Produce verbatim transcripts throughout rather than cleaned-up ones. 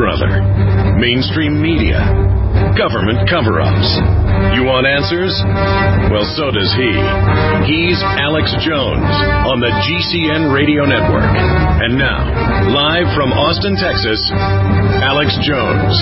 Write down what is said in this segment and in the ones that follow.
brother. Mainstream media. Government cover-ups. You want answers? Well, so does he. He's Alex Jones on the G C N Radio Network. And now, live from Austin, Texas, Alex Jones.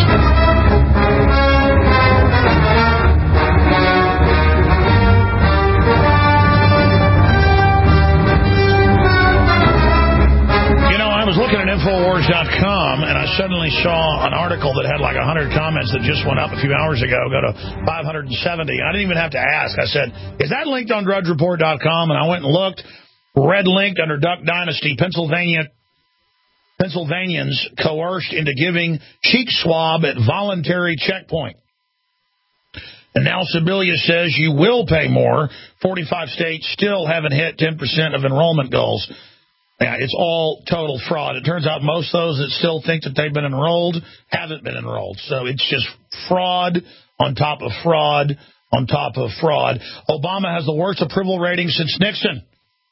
I was looking at Infowars dot com, and I suddenly saw an article that had like one hundred comments that just went up a few hours ago, go to five hundred seventy. I didn't even have to ask. I said, is that linked on Drudge Report dot com? And I went and looked. Red linked under Duck Dynasty. Pennsylvania Pennsylvanians coerced into giving cheek swab at voluntary checkpoint. And now Sibilia says you will pay more. forty-five states still haven't hit ten percent of enrollment goals. Yeah, it's all total fraud. It turns out most of those that still think that they've been enrolled haven't been enrolled. So it's just fraud on top of fraud on top of fraud. Obama has the worst approval rating since Nixon.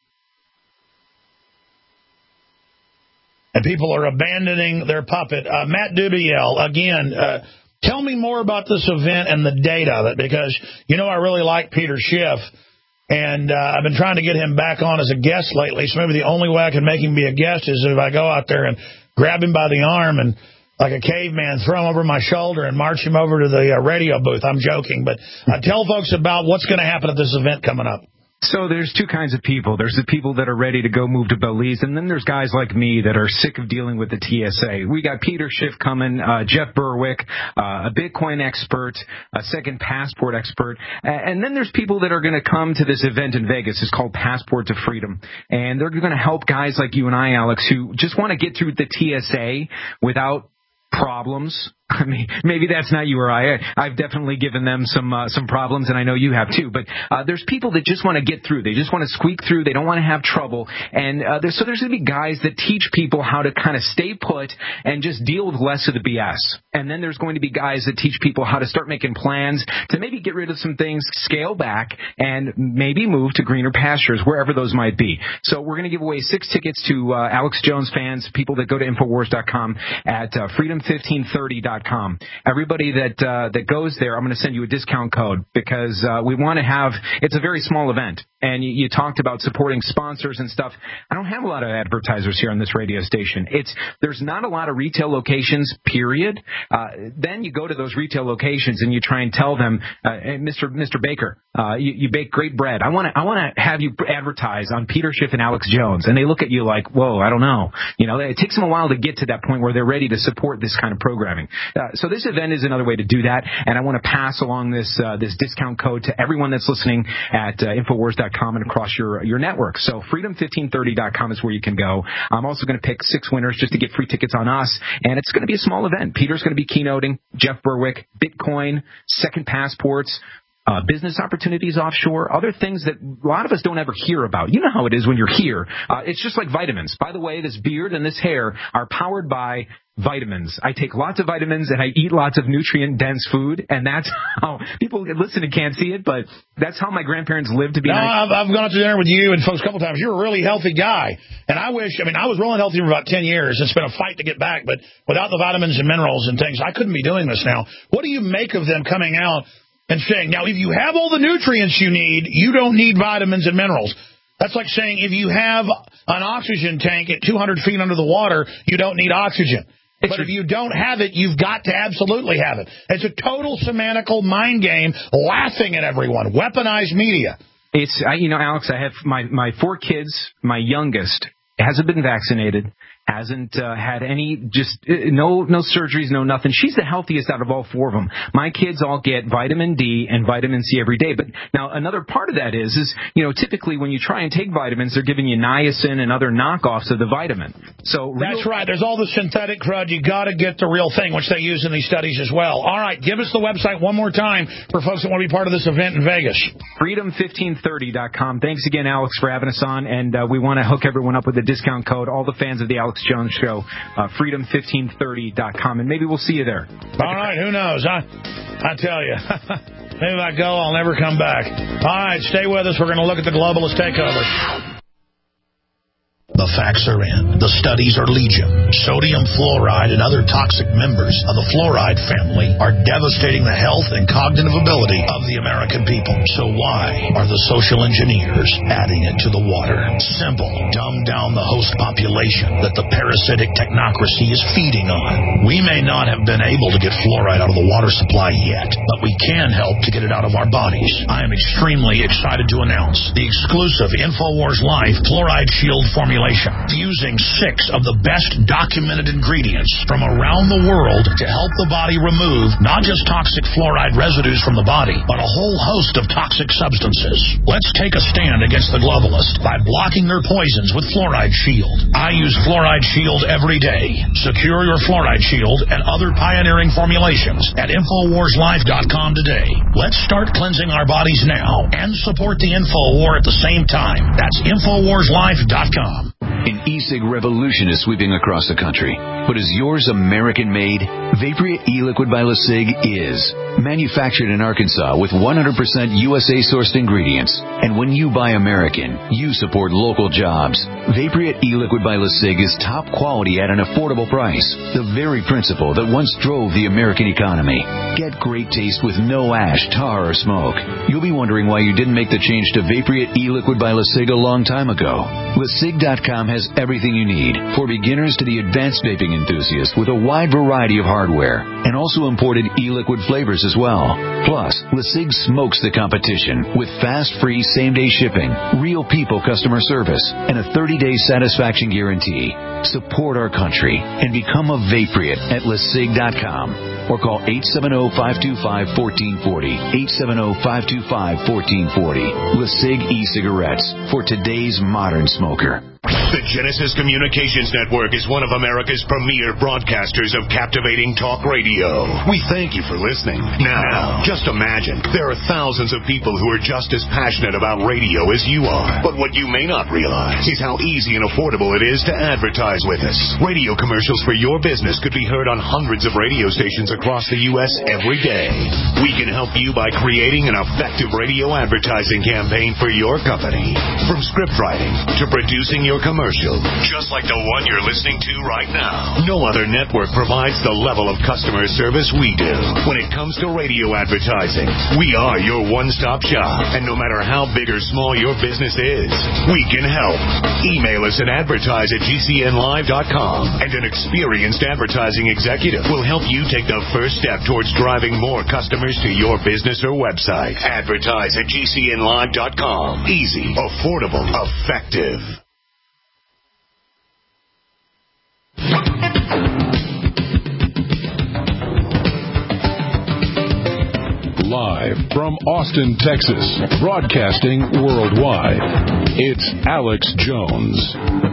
And people are abandoning their puppet. Uh, Matt Dubiel, again, uh, tell me more about this event and the date of it, because, you know, I really like Peter Schiff. And uh, I've been trying to get him back on as a guest lately, so maybe the only way I can make him be a guest is if I go out there and grab him by the arm and, like a caveman, throw him over my shoulder and march him over to the uh, radio booth. I'm joking, but uh, tell folks about what's going to happen at this event coming up. So there's two kinds of people. There's the people that are ready to go move to Belize, and then there's guys like me that are sick of dealing with the T S A. We got Peter Schiff coming, uh, Jeff Berwick, uh, a Bitcoin expert, a second passport expert, and then there's people that are going to come to this event in Vegas. It's called Passport to Freedom, and they're going to help guys like you and I, Alex, who just want to get through the T S A without problems. I mean, maybe that's not you or I. I've definitely given them some uh, some problems, and I know you have too. But uh, there's people that just want to get through. They just want to squeak through. They don't want to have trouble. And uh, there's, so there's going to be guys that teach people how to kind of stay put and just deal with less of the B S. And then there's going to be guys that teach people how to start making plans to maybe get rid of some things, scale back, and maybe move to greener pastures, wherever those might be. So we're going to give away six tickets to uh, Alex Jones fans, people that go to Infowars dot com at uh, freedom fifteen thirty dot com. Everybody that uh, that goes there, I'm going to send you a discount code because uh, we want to have, it's a very small event. And you, you talked about supporting sponsors and stuff. I don't have a lot of advertisers here on this radio station. It's there's not a lot of retail locations, period. Uh, then you go to those retail locations and you try and tell them, uh, hey, Mister Mister Baker, uh, you, you bake great bread. I want to I want to have you advertise on Peter Schiff and Alex Jones. And they look at you like, whoa, I don't know. You know, it takes them a while to get to that point where they're ready to support this kind of programming. Uh, so this event is another way to do that. And I want to pass along this uh, this discount code to everyone that's listening at uh, Infowars dot com and across your your network. So freedom fifteen thirty dot com is where you can go. I'm also going to pick six winners just to get free tickets on us. And it's going to be a small event. Peter's going to be keynoting, Jeff Berwick, Bitcoin, second passports, Uh, business opportunities offshore, other things that a lot of us don't ever hear about. You know how it is when you're here. Uh, it's just like vitamins. By the way, this beard and this hair are powered by vitamins. I take lots of vitamins and I eat lots of nutrient-dense food, and that's how people listening can't see it, but that's how my grandparents lived to be. No, nice. I've, I've gone out to dinner with you and folks a couple times. You're a really healthy guy, and I wish, I mean, I was rolling healthy for about ten years. It's been a fight to get back, but without the vitamins and minerals and things, I couldn't be doing this now. What do you make of them coming out and saying, now, if you have all the nutrients you need, you don't need vitamins and minerals? That's like saying if you have an oxygen tank at two hundred feet under the water, you don't need oxygen. It's but if you don't have it, you've got to absolutely have it. It's a total semantical mind game, laughing at everyone, weaponized media. It's, you know, Alex, I have my, my four kids. My youngest hasn't been vaccinated. Hasn't uh, had any, just uh, no no surgeries, no nothing. She's the healthiest out of all four of them. My kids all get vitamin D and vitamin C every day. But now another part of that is, is you know, typically when you try and take vitamins, they're giving you niacin and other knockoffs of the vitamin. So real- That's right. There's all the synthetic crud. You got to get the real thing, which they use in these studies as well. All right, give us the website one more time for folks that want to be part of this event in Vegas. freedom fifteen thirty dot com. Thanks again, Alex, for having us on. And uh, we want to hook everyone up with a discount code. All the fans of the Alex Jones Show, uh, freedom fifteen thirty dot com, and maybe we'll see you there. All right, who knows? I, I tell you, maybe if I go, I'll never come back. All right, stay with us. We're going to look at the globalist takeover. The the facts are in. The studies are legion. Sodium fluoride and other toxic members of the fluoride family are devastating the health and cognitive ability of the American people. So why are the social engineers adding it to the water? Simple. Dumb down the host population that the parasitic technocracy is feeding on. We may not have been able to get fluoride out of the water supply yet, but we can help to get it out of our bodies. I am extremely excited to announce the exclusive InfoWars Life Fluoride Shield formulation, fusing six of the best documented ingredients from around the world to help the body remove not just toxic fluoride residues from the body, but a whole host of toxic substances. Let's take a stand against the globalists by blocking their poisons with Fluoride Shield. I use Fluoride Shield every day. Secure your Fluoride Shield and other pioneering formulations at Infowars Life dot com today. Let's start cleansing our bodies now and support the info war at the same time. That's Infowars Life dot com. An e-cig revolution is sweeping across the country. But is yours American-made? Vaporeat e-liquid by LeSig is. Manufactured in Arkansas with one hundred percent U S A-sourced ingredients. And when you buy American, you support local jobs. Vaporeat e-liquid by LeSig is top quality at an affordable price. The very principle that once drove the American economy. Get great taste with no ash, tar, or smoke. You'll be wondering why you didn't make the change to Vaporeat e-liquid by LeSig a long time ago. LeSig dot com has everything you need, for beginners to the advanced vaping enthusiast, with a wide variety of hardware, and also imported e-liquid flavors as well. Plus, LeSig smokes the competition with fast, free, same-day shipping, real people customer service, and a thirty-day satisfaction guarantee. Support our country and become a Vaporeat at LeSig dot com, or call eight seven zero, five two five, one four four zero, eight seven zero, five two five, one four four zero. LeSig e-cigarettes for today's modern smoker. The Genesis Communications Network is one of America's premier broadcasters of captivating talk radio. We thank you for listening. Now, just imagine, there are thousands of people who are just as passionate about radio as you are. But what you may not realize is how easy and affordable it is to advertise with us. Radio commercials for your business could be heard on hundreds of radio stations across the U S every day. We can help you by creating an effective radio advertising campaign for your company. From script writing to producing your commercial, just like the one you're listening to right now. No other network provides the level of customer service we do. When it comes to radio advertising, we are your one-stop shop. And no matter how big or small your business is, we can help. Email us at advertise at G C N live dot com, and an experienced advertising executive will help you take the first step towards driving more customers to your business or website. Advertise at G C N live dot com. Easy, affordable, effective. Live from Austin, Texas, broadcasting worldwide, it's Alex Jones.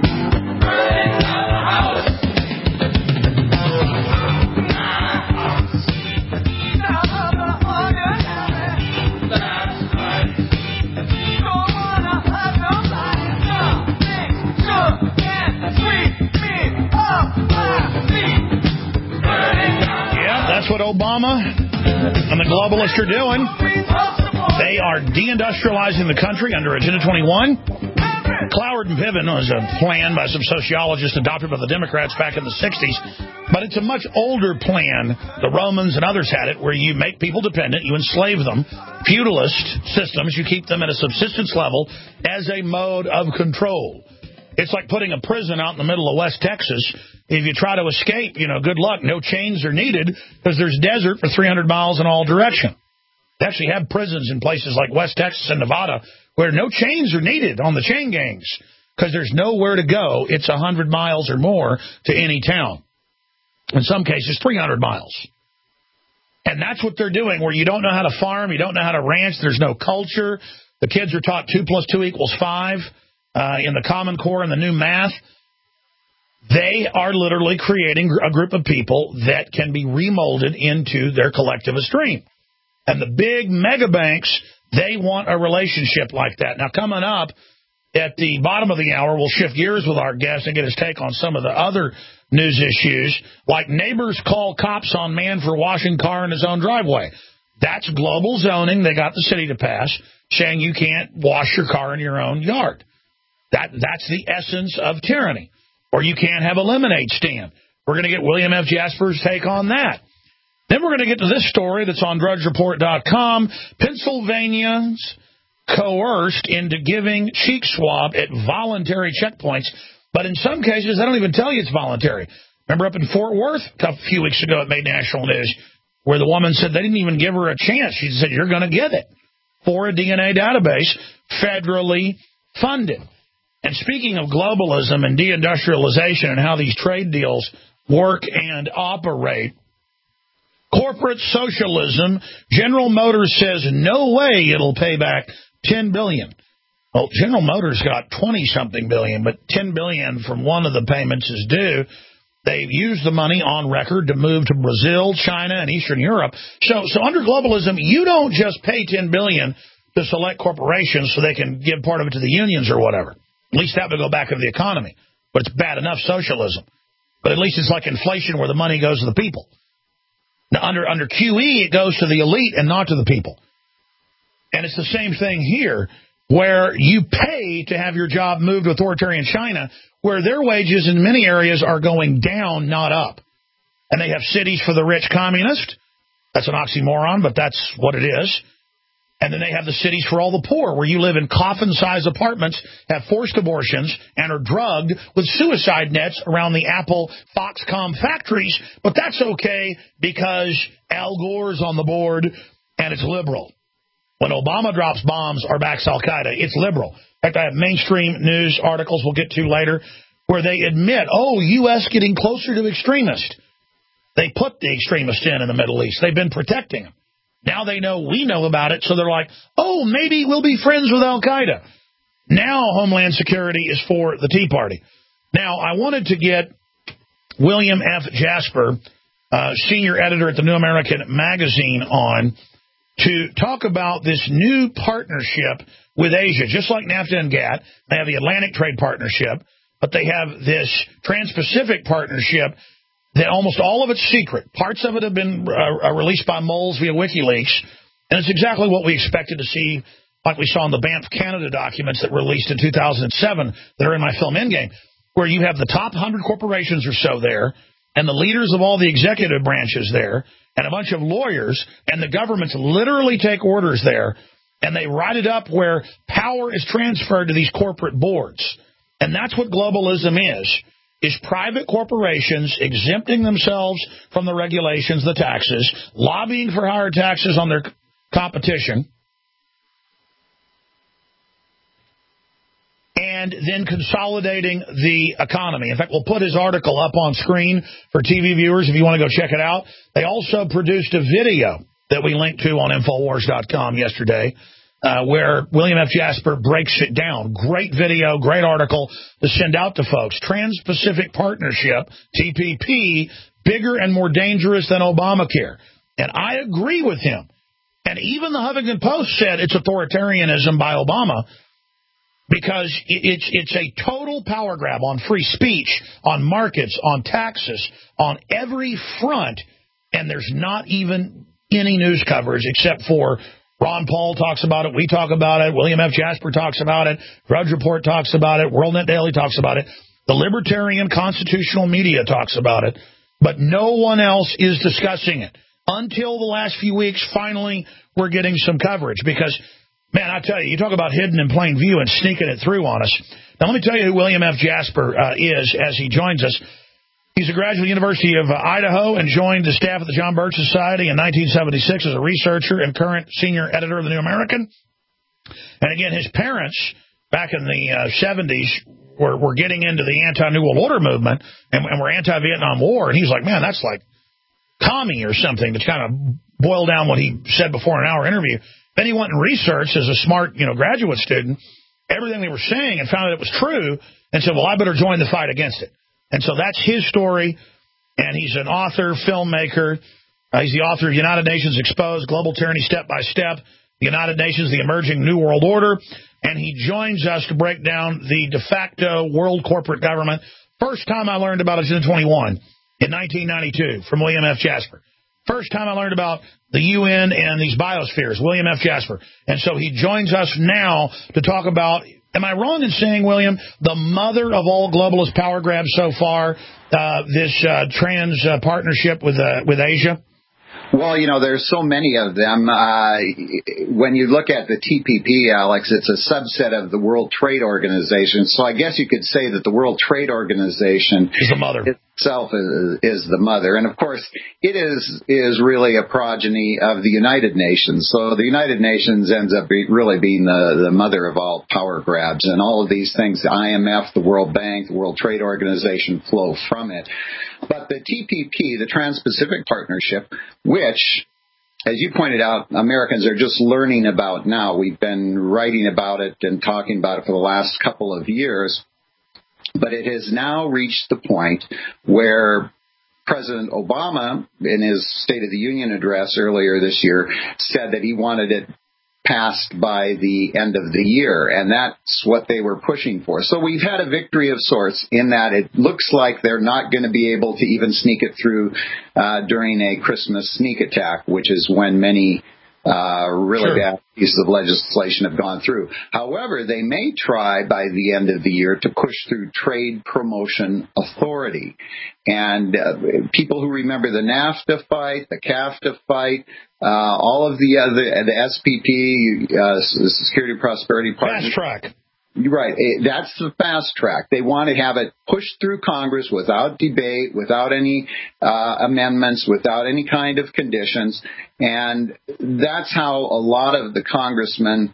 That's what Obama and the globalists are doing. They are deindustrializing the country under Agenda twenty-one. Cloward and Piven was a plan by some sociologists adopted by the Democrats back in the sixties. But it's a much older plan. The Romans and others had it, where you make people dependent, you enslave them. Feudalist systems, you keep them at a subsistence level as a mode of control. It's like putting a prison out in the middle of West Texas. If you try to escape, you know, good luck. No chains are needed because there's desert for three hundred miles in all direction. They actually have prisons in places like West Texas and Nevada where no chains are needed on the chain gangs because there's nowhere to go. It's one hundred miles or more to any town. In some cases, three hundred miles. And that's what they're doing, where you don't know how to farm, you don't know how to ranch, there's no culture. The kids are taught two plus two equals five uh, in the Common Core and the new math. They are literally creating a group of people that can be remolded into their collectivist dream. And the big mega banks, they want a relationship like that. Now, coming up at the bottom of the hour, we'll shift gears with our guest and get his take on some of the other news issues, like neighbors call cops on man for washing car in his own driveway. That's global zoning. They got the city to pass, saying you can't wash your car in your own yard. That That's the essence of tyranny. Or you can't have a lemonade stand. We're going to get William F. Jasper's take on that. Then we're going to get to this story that's on Drudge Report dot com. Pennsylvanians coerced into giving cheek swab at voluntary checkpoints. But in some cases, they don't even tell you it's voluntary. Remember up in Fort Worth a few weeks ago, it made national news, where the woman said they didn't even give her a chance. She said, you're going to get it for a D N A database, federally funded. And speaking of globalism and deindustrialization and how these trade deals work and operate, corporate socialism, General Motors says no way it'll pay back ten billion dollars. Well, General Motors got twenty-something billion, but ten billion dollars from one of the payments is due. They've used the money on record to move to Brazil, China, and Eastern Europe. So, so under globalism, you don't just pay ten billion dollars to select corporations so they can give part of it to the unions or whatever. At least that would go back into the economy. But it's bad enough socialism. But at least it's like inflation where the money goes to the people. Now, under, under Q E, it goes to the elite and not to the people. And it's the same thing here, where you pay to have your job moved to authoritarian China, where their wages in many areas are going down, not up. And they have cities for the rich communist. That's an oxymoron, but that's what it is. And then they have the cities for all the poor, where you live in coffin-sized apartments, have forced abortions, and are drugged with suicide nets around the Apple Foxconn factories. But that's okay because Al Gore's on the board, and it's liberal. When Obama drops bombs or backs al-Qaeda, it's liberal. In fact, I have mainstream news articles we'll get to later where they admit, oh, U S getting closer to extremists. They put the extremists in in the Middle East. They've been protecting them. Now they know we know about it, so they're like, oh, maybe we'll be friends with al-Qaeda. Now Homeland Security is for the Tea Party. Now, I wanted to get William F. Jasper, uh, senior editor at the New American Magazine, on to talk about this new partnership with Asia. Just like NAFTA and GATT, they have the Atlantic Trade Partnership, but they have this Trans-Pacific Partnership that almost all of it's secret. Parts of it have been uh, released by moles via WikiLeaks, and it's exactly what we expected to see, like we saw in the Banff Canada documents that were released in two thousand seven that are in my film Endgame, where you have the top one hundred corporations or so there, and the leaders of all the executive branches there, and a bunch of lawyers, and the governments literally take orders there, and they write it up where power is transferred to these corporate boards. And that's what globalism is. Is private corporations exempting themselves from the regulations, the taxes, lobbying for higher taxes on their competition, and then consolidating the economy. In fact, we'll put his article up on screen for T V viewers if you want to go check it out. They also produced a video that we linked to on Infowars dot com yesterday, Uh, where William F. Jasper breaks it down. Great video, great article to send out to folks. Trans-Pacific Partnership, T P P, bigger and more dangerous than Obamacare. And I agree with him. And even the Huffington Post said it's authoritarianism by Obama because it's, it's a total power grab on free speech, on markets, on taxes, on every front. And there's not even any news coverage except for Ron Paul talks about it. We talk about it. William F. Jasper talks about it. Drudge Report talks about it. WorldNet Daily talks about it. The libertarian constitutional media talks about it. But no one else is discussing it. Until the last few weeks, finally, we're getting some coverage. Because, man, I tell you, you talk about hidden in plain view and sneaking it through on us. Now, let me tell you who William F. Jasper uh, is as he joins us. He's a graduate of the University of Idaho and joined the staff of the John Birch Society in nineteen seventy-six as a researcher and current senior editor of the New American. And again, his parents, back in the uh, seventies, were, were getting into the anti-New World Order movement and, and were anti-Vietnam War. And he was like, man, that's like commie or something to kind of boil down what he said before in an hour interview. Then he went and researched as a smart, you know, graduate student, everything they were saying and found that it was true and said, well, I better join the fight against it. And so that's his story, and he's an author, filmmaker. Uh, he's the author of United Nations Exposed, Global Tyranny Step by Step, the United Nations, the Emerging New World Order, and he joins us to break down the de facto world corporate government. First time I learned about it was in twenty-one, in nineteen ninety-two, from William F. Jasper. First time I learned about the U N and these biospheres, William F. Jasper. And so he joins us now to talk about Am I wrong in saying, William, the mother of all globalist power grabs so far, uh, this uh, trans uh, partnership with uh, with Asia? Well, you know, there's so many of them. Uh, when you look at the T P P, Alex, it's a subset of the World Trade Organization. So I guess you could say that the World Trade Organization is the mother itself is, is the mother. And of course, it is is really a progeny of the United Nations. So the United Nations ends up be, really being the, the mother of all power grabs. And all of these things, the I M F, the World Bank, the World Trade Organization, flow from it. But the T P P, the Trans-Pacific Partnership, which, as you pointed out, Americans are just learning about now. We've been writing about it and talking about it for the last couple of years. But it has now reached the point where President Obama, in his State of the Union address earlier this year, said that he wanted it passed by the end of the year, and that's what they were pushing for. So we've had a victory of sorts in that it looks like they're not going to be able to even sneak it through uh, during a Christmas sneak attack, which is when many uh, really sure. bad pieces of legislation have gone through. However, they may try by the end of the year to push through Trade Promotion Authority. And uh, people who remember the NAFTA fight, the CAFTA fight, uh, all of the other, the S P P, uh, Security Prosperity Partnership. Fast track. Right. That's the fast track. They want to have it pushed through Congress without debate, without any uh, amendments, without any kind of conditions. And that's how a lot of the congressmen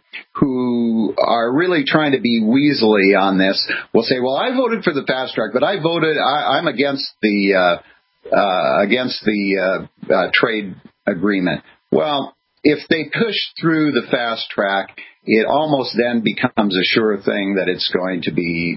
who are really trying to be weaselly on this will say, well, I voted for the fast track, but I voted, I, I'm against the, uh, uh, against the uh, uh, trade agreement. Well, if they push through the fast track, it almost then becomes a sure thing that it's going to be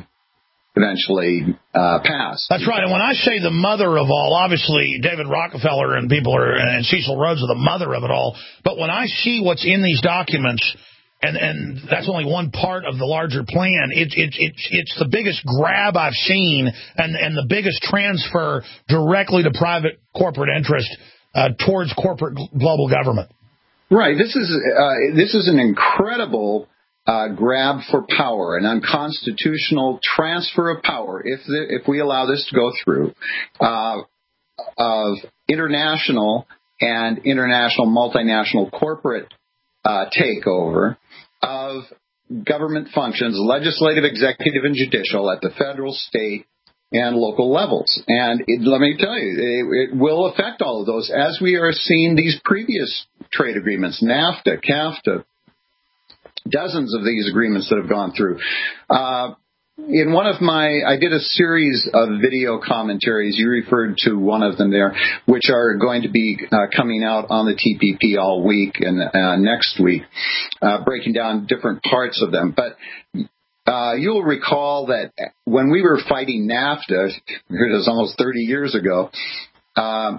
eventually uh, passed. That's right. And when I say the mother of all, obviously David Rockefeller and people are, and Cecil Rhodes are the mother of it all. But when I see what's in these documents, and, and that's only one part of the larger plan, it, it, it, it's the biggest grab I've seen and, and the biggest transfer directly to private corporate interest uh, towards corporate global government. Right. This is uh, this is an incredible uh, grab for power, an unconstitutional transfer of power, if the, if we allow this to go through, uh, of international and international multinational corporate uh, takeover of government functions, legislative, executive, and judicial at the federal, state, and local levels. And it, let me tell you, it, it will affect all of those, as we are seeing these previous trade agreements, NAFTA, CAFTA, dozens of these agreements that have gone through. Uh, in one of my, I did a series of video commentaries, you referred to one of them there, which are going to be uh, coming out on the T P P all week and uh, next week, uh, breaking down different parts of them. But Uh, you'll recall that when we were fighting NAFTA, it was almost thirty years ago, uh,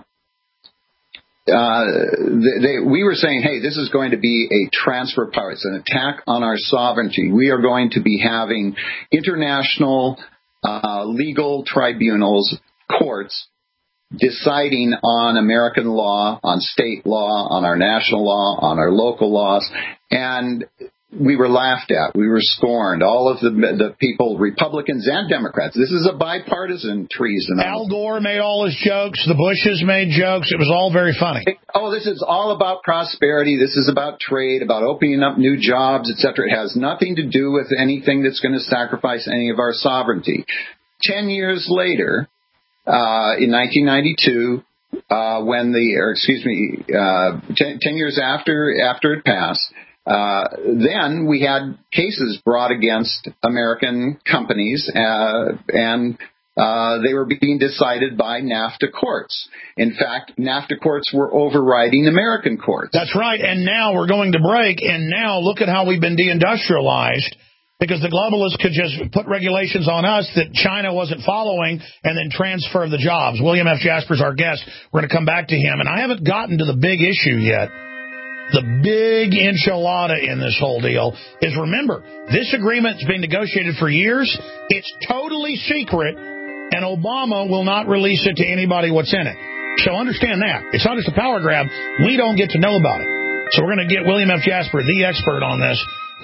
uh, they, they, we were saying, hey, this is going to be a transfer of power. It's an attack on our sovereignty. We are going to be having international uh, legal tribunals, courts, deciding on American law, on state law, on our national law, on our local laws, and we were laughed at. We were scorned. All of the the people, Republicans and Democrats. This is a bipartisan treason. Al Gore made all his jokes. The Bushes made jokes. It was all very funny. Oh, this is all about prosperity. This is about trade, about opening up new jobs, et cetera. It has nothing to do with anything that's going to sacrifice any of our sovereignty. Ten years later, uh, in nineteen ninety-two, uh, when the, or excuse me, uh, ten, ten years after after it passed, Uh, then we had cases brought against American companies, uh, and uh, they were being decided by NAFTA courts. In fact, NAFTA courts were overriding American courts. That's right. And now we're going to break, and now look at how we've been deindustrialized, because the globalists could just put regulations on us that China wasn't following and then transfer the jobs. William F. Jasper's our guest. We're going to come back to him. And I haven't gotten to the big issue yet. The big enchilada in this whole deal is, remember, this agreement's been negotiated for years. It's totally secret, and Obama will not release it to anybody what's in it. So understand that. It's not just a power grab. We don't get to know about it. So we're going to get William F. Jasper, the expert on this,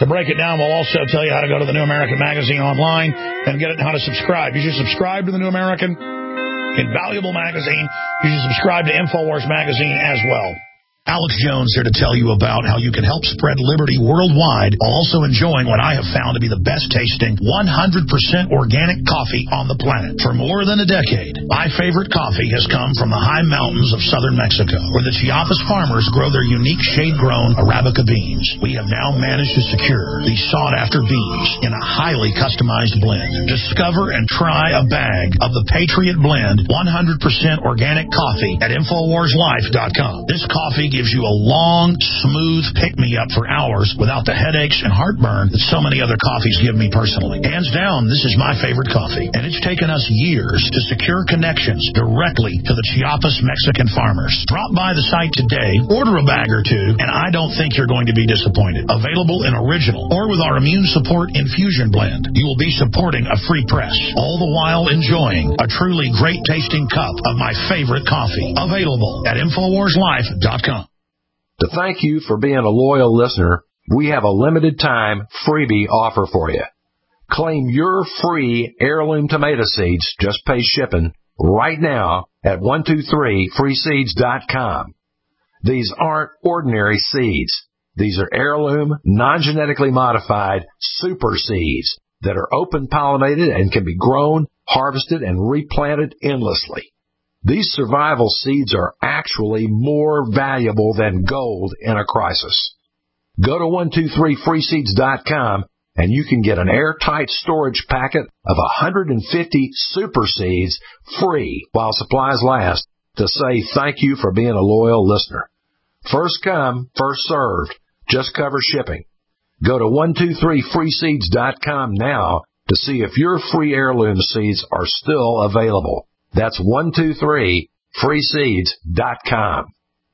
To break it down, we'll also tell you how to go to the New American Magazine online and get it and how to subscribe. You should subscribe to the New American, invaluable magazine. You should subscribe to InfoWars Magazine as well. Alex Jones here to tell you about how you can help spread liberty worldwide while also enjoying what I have found to be the best tasting one hundred percent organic coffee on the planet. For more than a decade, my favorite coffee has come from the high mountains of southern Mexico, where the Chiapas farmers grow their unique shade-grown Arabica beans. We have now managed to secure these sought-after beans in a highly customized blend. Discover and try a bag of the Patriot Blend one hundred percent organic coffee at Infowars Life dot com. This coffee gives you a long, smooth pick-me-up for hours without the headaches and heartburn that so many other coffees give me personally. Hands down, this is my favorite coffee, and it's taken us years to secure connections directly to the Chiapas Mexican farmers. Drop by the site today, order a bag or two, and I don't think you're going to be disappointed. Available in original or with our immune support infusion blend. You will be supporting a free press, all the while enjoying a truly great-tasting cup of my favorite coffee. Available at Infowars Life dot com. To thank you for being a loyal listener, we have a limited time freebie offer for you. Claim your free heirloom tomato seeds, just pay shipping, right now at one two three free seeds dot com. These aren't ordinary seeds. These are heirloom, non-genetically modified super seeds that are open-pollinated and can be grown, harvested, and replanted endlessly. These survival seeds are actually more valuable than gold in a crisis. Go to one two three free seeds dot com and you can get an airtight storage packet of one hundred fifty super seeds free while supplies last to say thank you for being a loyal listener. First come, first served. Just cover shipping. Go to one two three free seeds dot com now to see if your free heirloom seeds are still available. That's one two three free seeds dot com.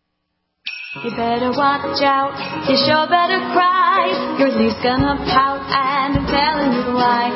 You better watch out, you sure better cry. Your leaf's gonna pout, and I'm telling you why.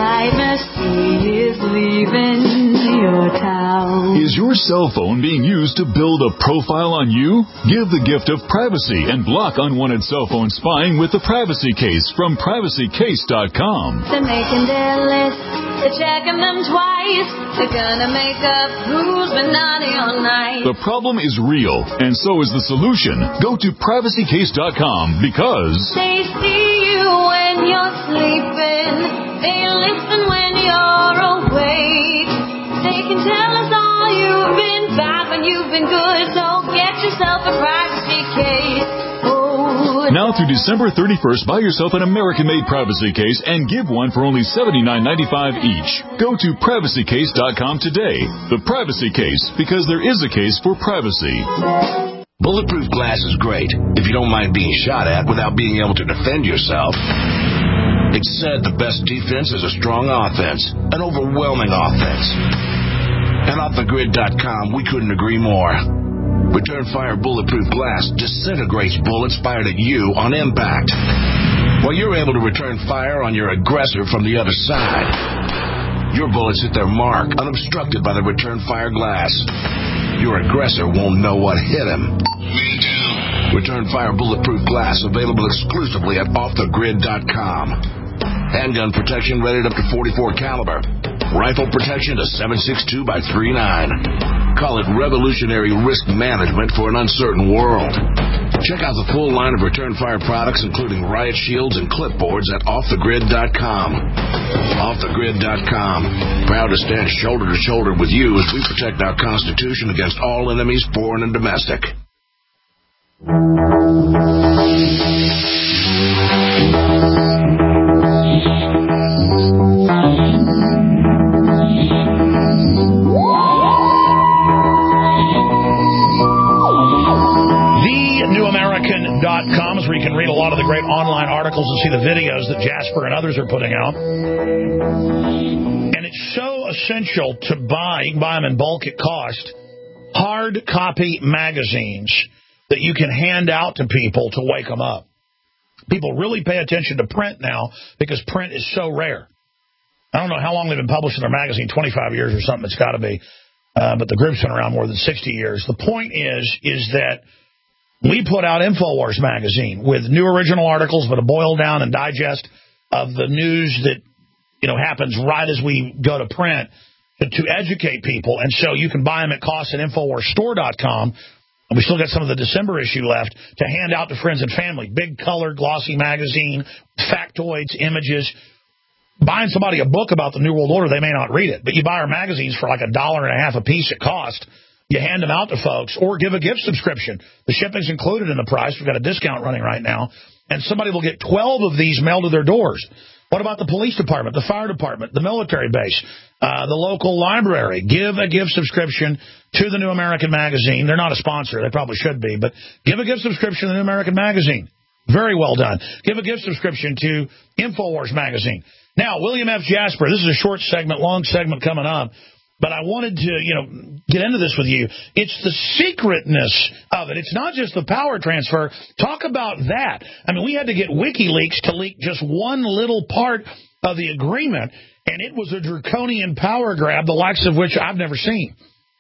Privacy is leaving your town. Is your cell phone being used to build a profile on you? Give the gift of privacy and block unwanted cell phone spying with the Privacy Case from privacy case dot com. They're making their list, they're checking them twice. They're gonna make up who's been naughty all night. The problem is real, and so is the solution. Go to privacy case dot com because they see you when you're sleeping. They listen when you're awake. They can tell us all you've been bad when you've been good. So get yourself a privacy case. Oh, now through December thirty-first, buy yourself an American-made privacy case and give one for only seventy-nine ninety-five each. Go to privacy case dot com today. The Privacy Case, because there is a case for privacy. Bulletproof glass is great if you don't mind being shot at without being able to defend yourself. It's said the best defense is a strong offense, an overwhelming offense. At off the grid dot com, we couldn't agree more. Return Fire Bulletproof Glass disintegrates bullets fired at you on impact, while you're able to return fire on your aggressor from the other side. Your bullets hit their mark, unobstructed by the return fire glass. Your aggressor won't know what hit him. Return Fire Bulletproof Glass available exclusively at off the grid dot com. Handgun protection rated up to forty-four caliber. Rifle protection to seven six two by three nine. Call it revolutionary risk management for an uncertain world. Check out the full line of Return Fire products, including riot shields and clipboards, at off the grid dot com. off the grid dot com. Proud to stand shoulder to shoulder with you as we protect our Constitution against all enemies, foreign and domestic. dot com is where you can read a lot of the great online articles and see the videos that Jasper and others are putting out. And it's so essential to buy, you can buy them in bulk at cost, hard copy magazines that you can hand out to people to wake them up. People really pay attention to print now because print is so rare. I don't know how long they've been publishing their magazine, twenty-five years or something, it's got to be. Uh, but the group's been around more than sixty years. The point is, is that we put out InfoWars magazine with new original articles, but a boiled down and digest of the news that, you know, happens right as we go to print to, to educate people. And so you can buy them at cost at infowars store dot com. And we still got some of the December issue left to hand out to friends and family. Big color, glossy magazine, factoids, images. Buying somebody a book about the New World Order, they may not read it. But you buy our magazines for like a dollar and a half a piece at cost. You hand them out to folks or give a gift subscription. The shipping's included in the price. We've got a discount running right now. And somebody will get twelve of these mailed to their doors. What about the police department, the fire department, the military base, uh, the local library? Give a gift subscription to the New American Magazine. They're not a sponsor. They probably should be. But give a gift subscription to the New American Magazine. Very well done. Give a gift subscription to InfoWars Magazine. Now, William F. Jasper, this is a short segment, long segment coming up. But I wanted to, you know, get into this with you. It's the secretness of it. It's not just the power transfer. Talk about that. I mean, we had to get WikiLeaks to leak just one little part of the agreement, and it was a draconian power grab, the likes of which I've never seen.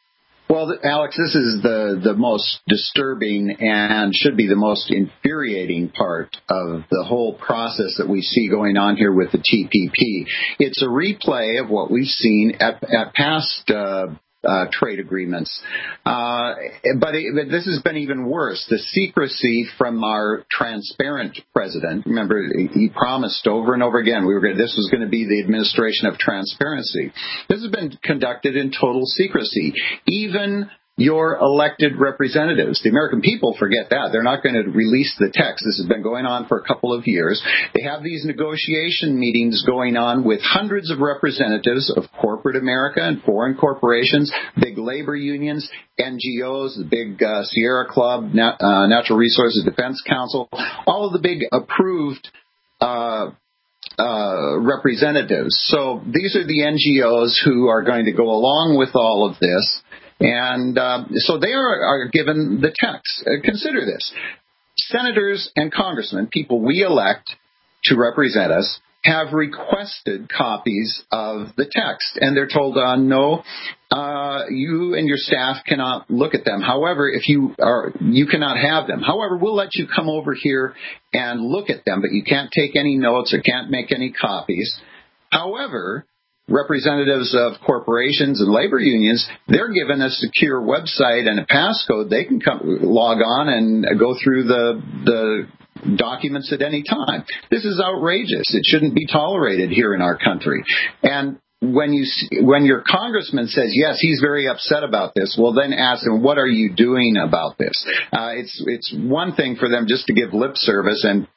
Well, Alex, this is the, the most disturbing and should be the most infuriating part of the whole process that we see going on here with the T P P. It's a replay of what we've seen at, at past uh, uh, trade agreements. Uh, but, it, but this has been even worse. The secrecy from our transparent president. Remember, he promised over and over again we were going, this was going to be the administration of transparency. This has been conducted in total secrecy. Even your elected representatives. The American people forget that. They're not going to release the text. This has been going on for a couple of years. They have these negotiation meetings going on with hundreds of representatives of corporate America and foreign corporations, big labor unions, N G Os, the big uh, Sierra Club, Nat- uh, Natural Resources Defense Council, all of the big approved uh Uh, representatives. So these are the N G Os who are going to go along with all of this. And uh, so they are, are given the text. Uh, consider this. Senators and congressmen, people we elect to represent us, have requested copies of the text. And they're told, uh, no, uh, you and your staff cannot look at them. However, if you are, you cannot have them. However, we'll let you come over here and look at them, but you can't take any notes or can't make any copies. However, representatives of corporations and labor unions, they're given a secure website and a passcode. They can come, log on and go through the, the documents at any time. This is outrageous. It shouldn't be tolerated here in our country. And when you when your congressman says, yes, he's very upset about this, well, then ask him, what are you doing about this? Uh, it's it's one thing for them just to give lip service and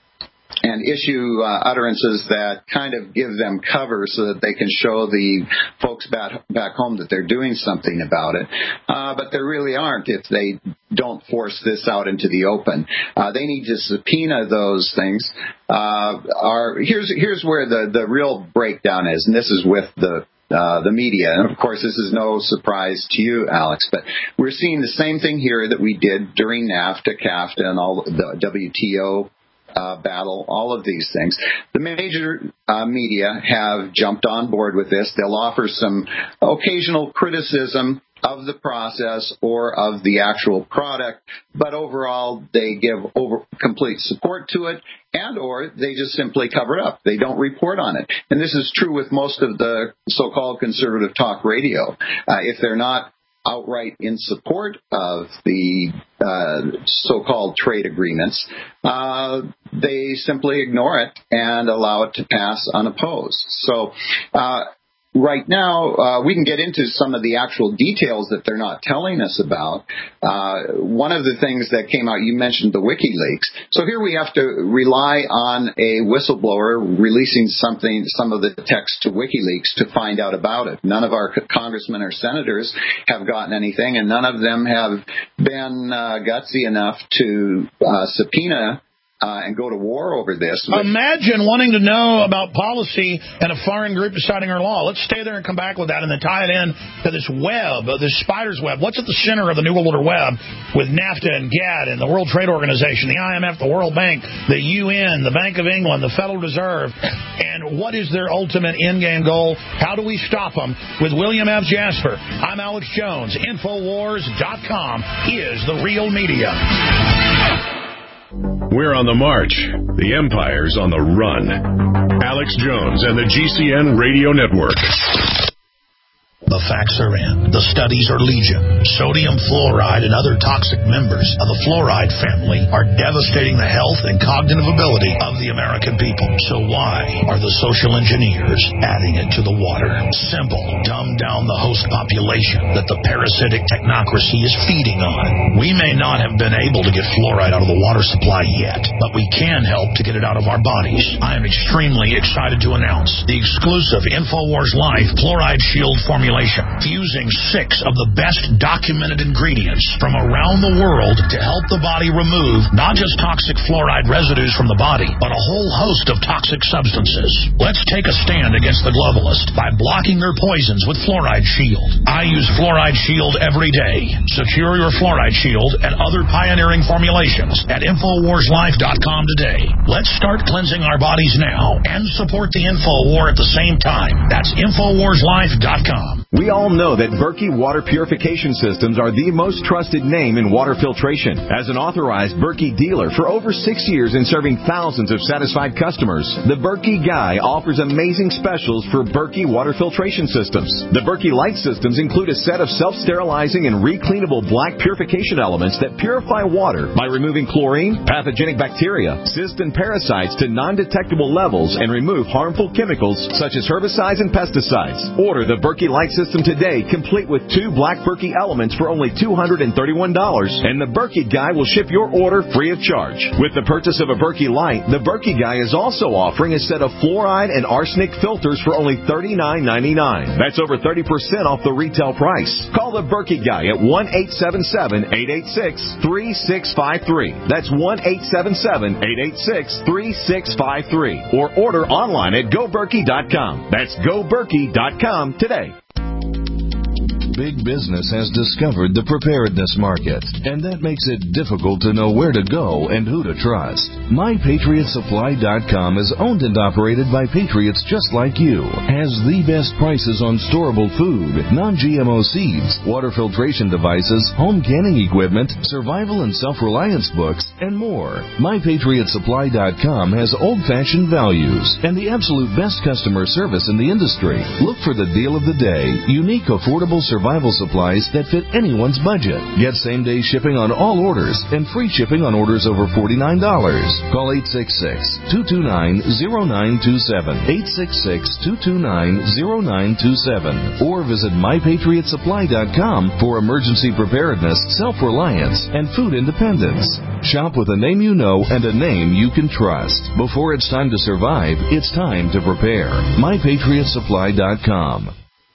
and issue uh, utterances that kind of give them cover so that they can show the folks back, back home that they're doing something about it. Uh, but there really aren't if they don't force this out into the open. Uh, they need to subpoena those things. Uh, are, here's, here's where the, the real breakdown is, and this is with the Uh, the media. And, of course, this is no surprise to you, Alex, but we're seeing the same thing here that we did during NAFTA, CAFTA, and all the W T O uh, battle, all of these things. The major uh, media have jumped on board with this. They'll offer some occasional criticism of the process or of the actual product, but overall they give over complete support to it, and or they just simply cover it up. They don't report on it. And this is true with most of the so-called conservative talk radio. Uh, if they're not outright in support of the uh, so-called trade agreements, uh, they simply ignore it and allow it to pass unopposed. So uh, right now, uh, we can get into some of the actual details that they're not telling us about. Uh, one of the things that came out, you mentioned the WikiLeaks. So here we have to rely on a whistleblower releasing something, some of the text to WikiLeaks to find out about it. None of our congressmen or senators have gotten anything, and none of them have been uh, gutsy enough to uh, subpoena uh, and go to war over this. Imagine wanting to know about policy and a foreign group deciding our law. Let's stay there and come back with that and then tie it in to this web, this spider's web. What's at the center of the New World Order web with NAFTA and GATT and the World Trade Organization, the I M F, the World Bank, the U N, the Bank of England, the Federal Reserve, and what is their ultimate end-game goal? How do we stop them? With William F. Jasper, I'm Alex Jones. Infowars dot com is the real media. We're on the march. The empire's on the run. Alex Jones and the G C N Radio Network. The facts are in. The studies are legion. Sodium fluoride and other toxic members of the fluoride family are devastating the health and cognitive ability of the American people. So why are the social engineers adding it to the water? Simple. Dumb down the host population that the parasitic technocracy is feeding on. We may not have been able to get fluoride out of the water supply yet, but we can help to get it out of our bodies. I am extremely excited to announce the exclusive InfoWars Life Fluoride Shield formula, fusing six of the best documented ingredients from around the world to help the body remove not just toxic fluoride residues from the body, but a whole host of toxic substances. Let's take a stand against the globalists by blocking their poisons with Fluoride Shield. I use Fluoride Shield every day. Secure your Fluoride Shield and other pioneering formulations at Infowars Life dot com today. Let's start cleansing our bodies now and support the Info War at the same time. That's Infowars Life dot com. We all know that Berkey Water Purification Systems are the most trusted name in water filtration. As an authorized Berkey dealer for over six years and serving thousands of satisfied customers, the Berkey Guy offers amazing specials for Berkey Water Filtration Systems. The Berkey Light Systems include a set of self-sterilizing and recleanable black purification elements that purify water by removing chlorine, pathogenic bacteria, cysts, and parasites to non-detectable levels and remove harmful chemicals such as herbicides and pesticides. Order the Berkey Light System today, complete with two black Berkey elements for only two hundred thirty-one dollars, and the Berkey Guy will ship your order free of charge. With the purchase of a Berkey Light, the Berkey Guy is also offering a set of fluoride and arsenic filters for only thirty-nine ninety-nine. That's over thirty percent off the retail price. Call the Berkey Guy at one eight seven seven, eight eight six, three six five three. That's one eight seven seven, eight eight six, three six five three. Or order online at go berkey dot com. That's go berkey dot com today. Big business has discovered the preparedness market, and that makes it difficult to know where to go and who to trust. my patriot supply dot com is owned and operated by patriots just like you, has the best prices on storable food, non-G M O seeds, water filtration devices, home canning equipment, survival and self-reliance books, and more. my patriot supply dot com has old-fashioned values and the absolute best customer service in the industry. Look for the deal of the day, unique, affordable survival Survival supplies that fit anyone's budget. Get same-day shipping on all orders and free shipping on orders over forty-nine dollars. Call eight six six, two two nine, zero nine two seven, eight six six, two two nine, zero nine two seven, or visit my patriot supply dot com for emergency preparedness, self-reliance, and food independence. Shop with a name you know and a name you can trust. Before it's time to survive, it's time to prepare. my patriot supply dot com.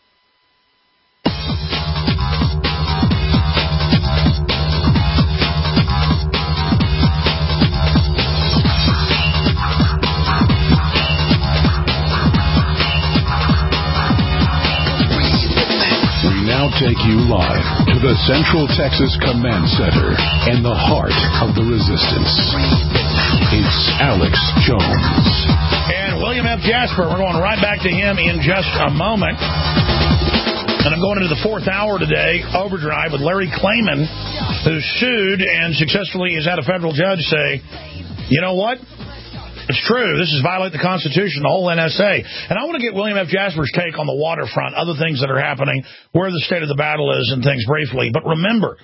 Take you live to the Central Texas Command Center and the heart of the resistance. It's Alex Jones. And William F. Jasper. We're going right back to him in just a moment. And I'm going into the fourth hour today, Overdrive, with Larry Klayman, who sued and successfully has had a federal judge say, you know what? It's true. This is violate the Constitution, the whole N S A. And I want to get William F. Jasper's take on the waterfront, other things that are happening, where the state of the battle is, and things briefly. But remember,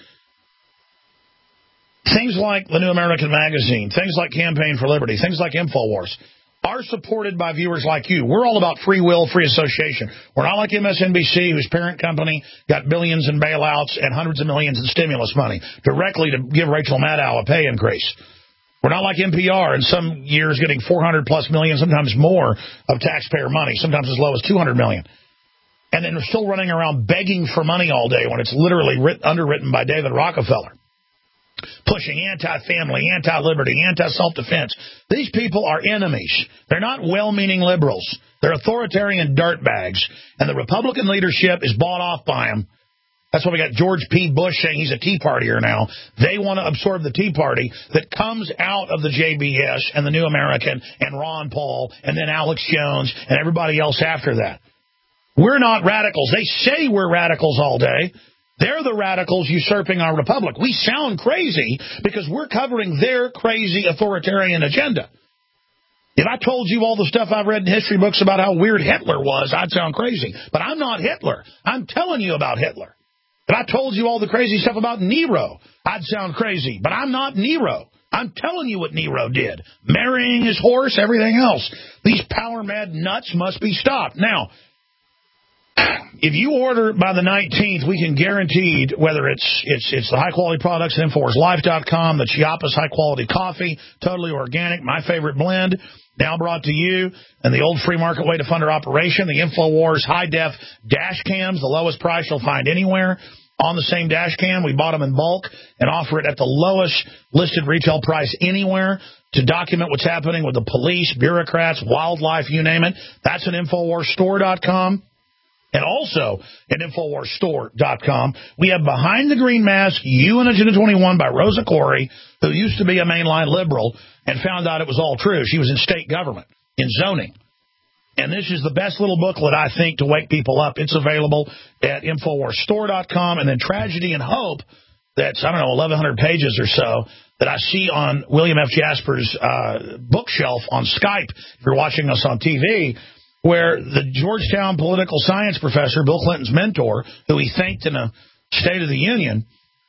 things like the New American Magazine, things like Campaign for Liberty, things like InfoWars are supported by viewers like you. We're all about free will, free association. We're not like M S N B C, whose parent company got billions in bailouts and hundreds of millions in stimulus money directly to give Rachel Maddow a pay increase. We're not like N P R, in some years getting four hundred plus million, sometimes more, of taxpayer money, sometimes as low as two hundred million. And then they're still running around begging for money all day when it's literally writ- underwritten by David Rockefeller. pushing anti-family, anti-liberty, anti-self-defense. These people are enemies. They're not well-meaning liberals. They're authoritarian dirtbags, and the Republican leadership is bought off by them. That's why we got George P. Bush saying he's a Tea Partier now. They want to absorb the Tea Party that comes out of the J B S and the New American and Ron Paul and then Alex Jones and everybody else after that. We're not radicals. They say we're radicals all day. They're the radicals usurping our republic. We sound crazy because we're covering their crazy authoritarian agenda. If I told you all the stuff I've read in history books about how weird Hitler was, I'd sound crazy. But I'm not Hitler. I'm telling you about Hitler. If I told you all the crazy stuff about Nero, I'd sound crazy. But I'm not Nero. I'm telling you what Nero did. Marrying his horse, everything else. These power-mad nuts must be stopped. Now, if you order by the nineteenth, we can guarantee whether it's it's it's the high-quality products at Infowars Life dot com, the Chiapas high-quality coffee, totally organic, my favorite blend, now brought to you, and the old free market way to fund our operation, the Infowars high-def dash cams, the lowest price you'll find anywhere. On the same dash cam, we bought them in bulk and offer it at the lowest listed retail price anywhere to document what's happening with the police, bureaucrats, wildlife, you name it. That's at Infowars Store dot com. And also at Infowars Store dot com, we have Behind the Green Mask, You and Agenda twenty-one by Rosa Corey, who used to be a mainline liberal and found out it was all true. She was in state government, in zoning. And this is the best little booklet, I think, to wake people up. It's available at Infowars Store dot com. And then Tragedy and Hope, that's, I don't know, eleven hundred pages or so, that I see on William F. Jasper's uh, bookshelf on Skype, if you're watching us on T V, where the Georgetown political science professor, Bill Clinton's mentor, who he thanked in a State of the Union,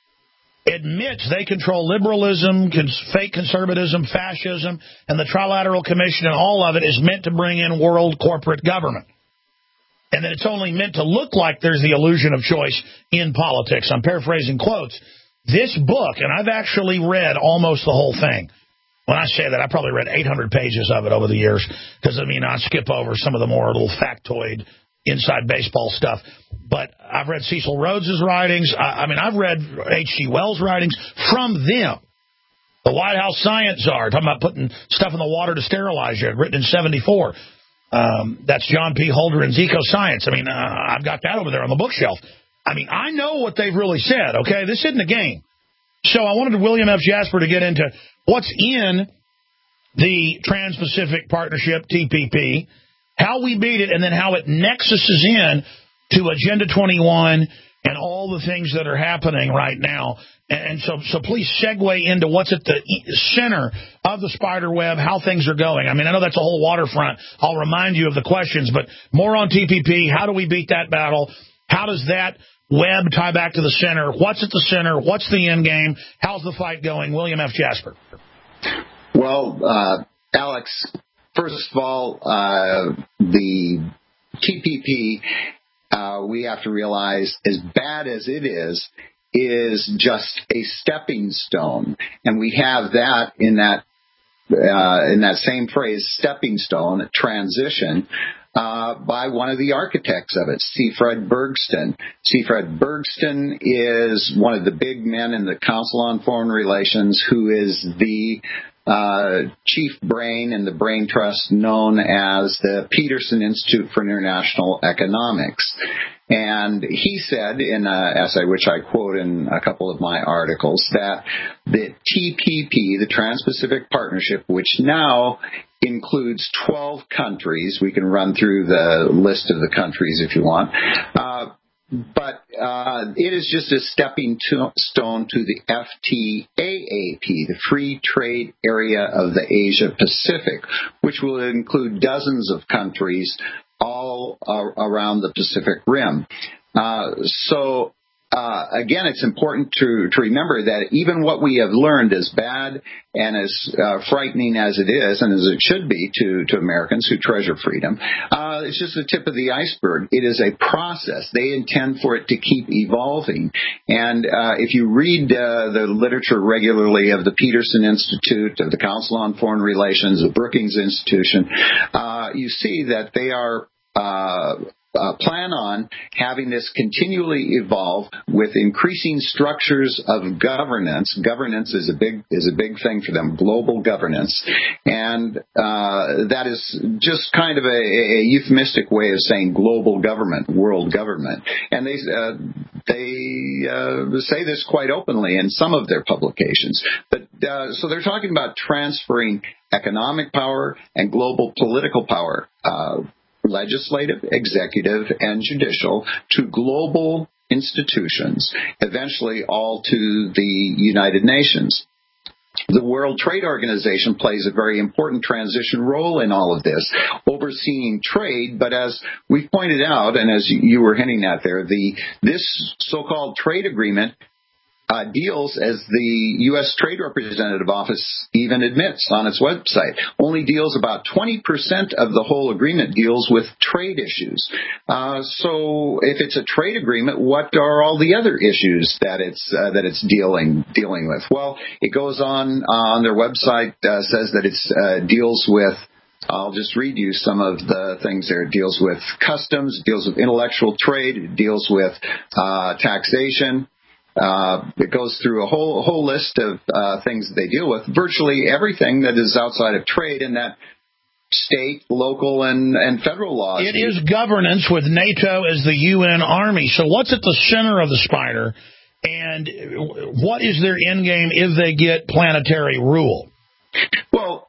admits they control liberalism, cons- fake conservatism, fascism, and the Trilateral Commission, and all of it is meant to bring in world corporate government. And that it's only meant to look like there's the illusion of choice in politics. I'm paraphrasing quotes. This book, and I've actually read almost the whole thing. When I say that, I probably read eight hundred pages of it over the years because, I mean, I skip over some of the more little factoid inside baseball stuff. But I've read Cecil Rhodes's writings. I, I mean, I've read H G Wells' writings from them. The White House science czar, talking about putting stuff in the water to sterilize you, written in seventy-four. Um, that's John P. Holdren's Eco-Science. I mean, uh, I've got that over there on the bookshelf. I mean, I know what they've really said, okay? This isn't a game. So I wanted William F. Jasper to get into what's in the Trans-Pacific Partnership, T P P, how we beat it, and then how it nexuses in to Agenda twenty-one and all the things that are happening right now. And so so please segue into what's at the center of the spider web, how things are going. I mean, I know that's a whole waterfront. I'll remind you of the questions, but more on T P P. How do we beat that battle? How does that web tie back to the center? What's at the center? What's the end game? How's the fight going? William F. Jasper. Well, uh, Alex, first of all, uh, the T P P, uh, we have to realize, as bad as it is, is just a stepping stone. And we have that in that uh, in that same phrase, stepping stone, transition, Uh, by one of the architects of it, C. Fred Bergsten. C. Fred Bergsten is one of the big men in the Council on Foreign Relations, who is the uh, chief brain in the brain trust known as the Peterson Institute for International Economics. And he said in an essay, which I quote in a couple of my articles, that the T P P, the Trans-Pacific Partnership, which now includes twelve countries. We can run through the list of the countries if you want. Uh, but uh, it is just a stepping to- stone to the F T A A P, the Free Trade Area of the Asia Pacific, which will include dozens of countries all uh, around the Pacific Rim. Uh, so Uh, again, it's important to, to remember that even what we have learned, as bad and as uh, frightening as it is, and as it should be to, to Americans who treasure freedom, uh, it's just the tip of the iceberg. It is a process. They intend for it to keep evolving. And uh, if you read uh, the literature regularly of the Peterson Institute, of the Council on Foreign Relations, the Brookings Institution, uh, you see that they are uh, uh, plan on having this continually evolve with increasing structures of governance. Governance is a big is a big thing for them, global governance, and uh, that is just kind of a, a euphemistic way of saying global government, world government. And they uh, they uh, say this quite openly in some of their publications. But uh, so they're talking about transferring economic power and global political power, uh, legislative, executive, and judicial, to global institutions, eventually all to the United Nations. The World Trade Organization plays a very important transition role in all of this, overseeing trade. But as we've pointed out, and as you were hinting at there, the this so-called trade agreement Uh, deals, as the U S Trade Representative Office even admits on its website, only deals about twenty percent of the whole agreement deals with trade issues. Uh, so if it's a trade agreement, what are all the other issues that it's uh, that it's dealing dealing with? Well, it goes on uh, on their website, uh, says that it uh, deals with, I'll just read you some of the things there. It deals with customs, it deals with intellectual trade, it deals with uh, taxation. Uh, it goes through a whole whole list of uh, things that they deal with, virtually everything that is outside of trade in that state, local, and, and federal laws. It is governance with NATO as the U N Army. So what's at the center of the spider, and what is their end game if they get planetary rule? Well,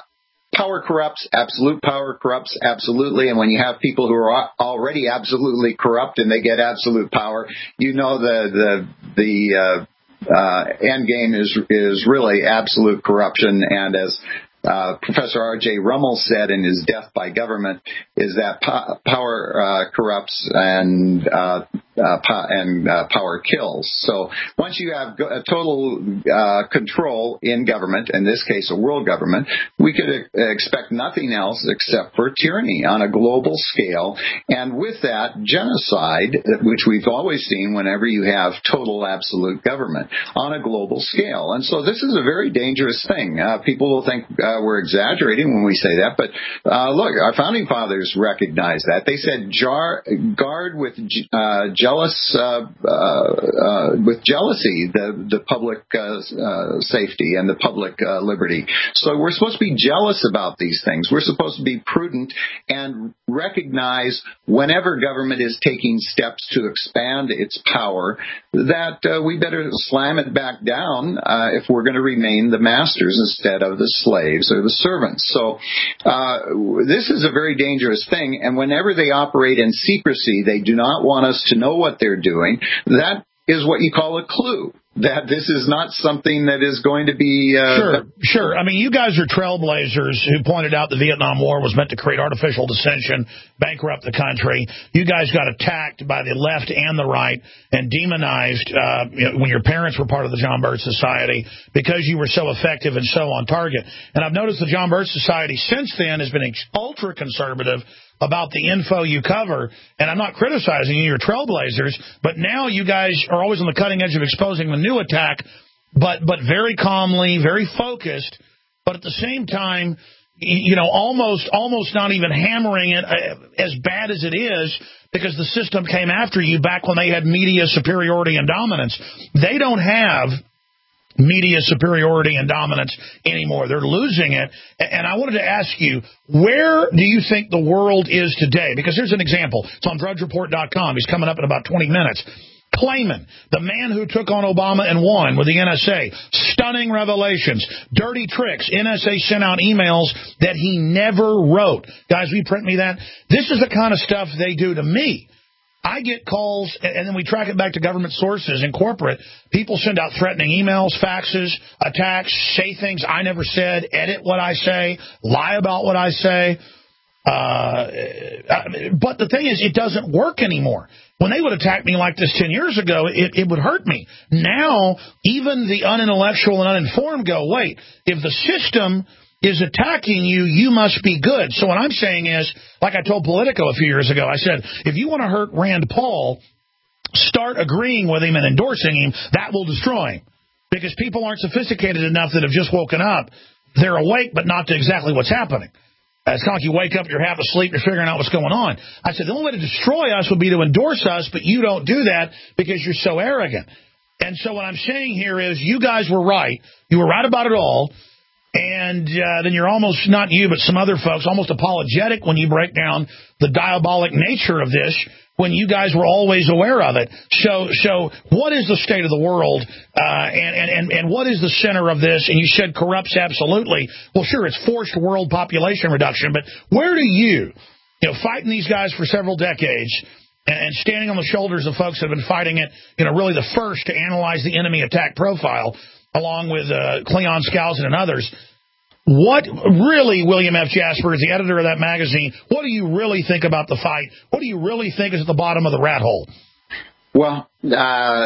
power corrupts, absolute power corrupts, absolutely. And when you have people who are already absolutely corrupt and they get absolute power, you know the the the uh, uh, end game is is really absolute corruption. And as uh, Professor R J Rummel said in his Death by Government, is that po- power uh, corrupts and uh, uh, po- and uh, power kills. So once you have go- a total uh, control in government, in this case a world government, we could uh, expect nothing else except for tyranny on a global scale. And with that, genocide, which we've always seen whenever you have total absolute government on a global scale. And so this is a very dangerous thing. Uh, people will think uh, we're exaggerating when we say that, but uh, look, our founding fathers recognized that. They said, Jar- guard with uh, jealous uh, uh, uh, with jealousy the the public uh, uh, safety and the public uh, liberty. So we're supposed to be jealous about these things. We're supposed to be prudent and recognize whenever government is taking steps to expand its power that uh, we better slam it back down uh, if we're going to remain the masters instead of the slaves or the servants. So uh, this is a very dangerous thing, and whenever they operate in secrecy, they do not want us to know what they're doing. That is what you call a clue, that this is not something that is going to be... Uh, sure, sure. I mean, you guys are trailblazers who pointed out the Vietnam War was meant to create artificial dissension, bankrupt the country. You guys got attacked by the left and the right and demonized uh, you know, when your parents were part of the John Birch Society because you were so effective and so on target. And I've noticed the John Birch Society since then has been ultra-conservative about the info you cover, and I'm not criticizing you, you're trailblazers, but now you guys are always on the cutting edge of exposing the new attack, but but very calmly, very focused, but at the same time, you know, almost almost not even hammering it as bad as it is, because the system came after you back when they had media superiority and dominance. They don't have media superiority and dominance anymore. They're losing it. And I wanted to ask you, where do you think the world is today? Because here's an example. It's on drudge report dot com. He's coming up in about twenty minutes. Klayman, the man who took on Obama and won with the N S A, stunning revelations, dirty tricks. N S A sent out emails that he never wrote. Guys, will you print me that? This is the kind of stuff they do to me. I get calls, and then we track it back to government sources and corporate. People send out threatening emails, faxes, attacks, say things I never said, edit what I say, lie about what I say. Uh, but the thing is, it doesn't work anymore. When they would attack me like this ten years ago, it, it would hurt me. Now, even the unintellectual and uninformed go, wait, if the system is attacking you, you must be good. So what I'm saying is, like I told Politico a few years ago, I said, if you want to hurt Rand Paul, start agreeing with him and endorsing him. That will destroy him. Because people aren't sophisticated enough that have just woken up. They're awake, but not to exactly what's happening. Uh, it's kind of like you wake up, you're half asleep, you're figuring out what's going on. I said, the only way to destroy us would be to endorse us, but you don't do that because you're so arrogant. And so what I'm saying here is you guys were right. You were right about it all. And uh, then you're almost, not you, but some other folks, almost apologetic when you break down the diabolic nature of this, when you guys were always aware of it. So so what is the state of the world, uh, and, and, and what is the center of this? And you said corrupts absolutely. Well, sure, it's forced world population reduction, but where do you, you know, fighting these guys for several decades and, and standing on the shoulders of folks that have been fighting it, you know, really the first to analyze the enemy attack profile, along with uh, Cleon Skousen and others, what really, William F. Jasper, is the editor of that magazine, what do you really think about the fight? What do you really think is at the bottom of the rat hole? Well, uh,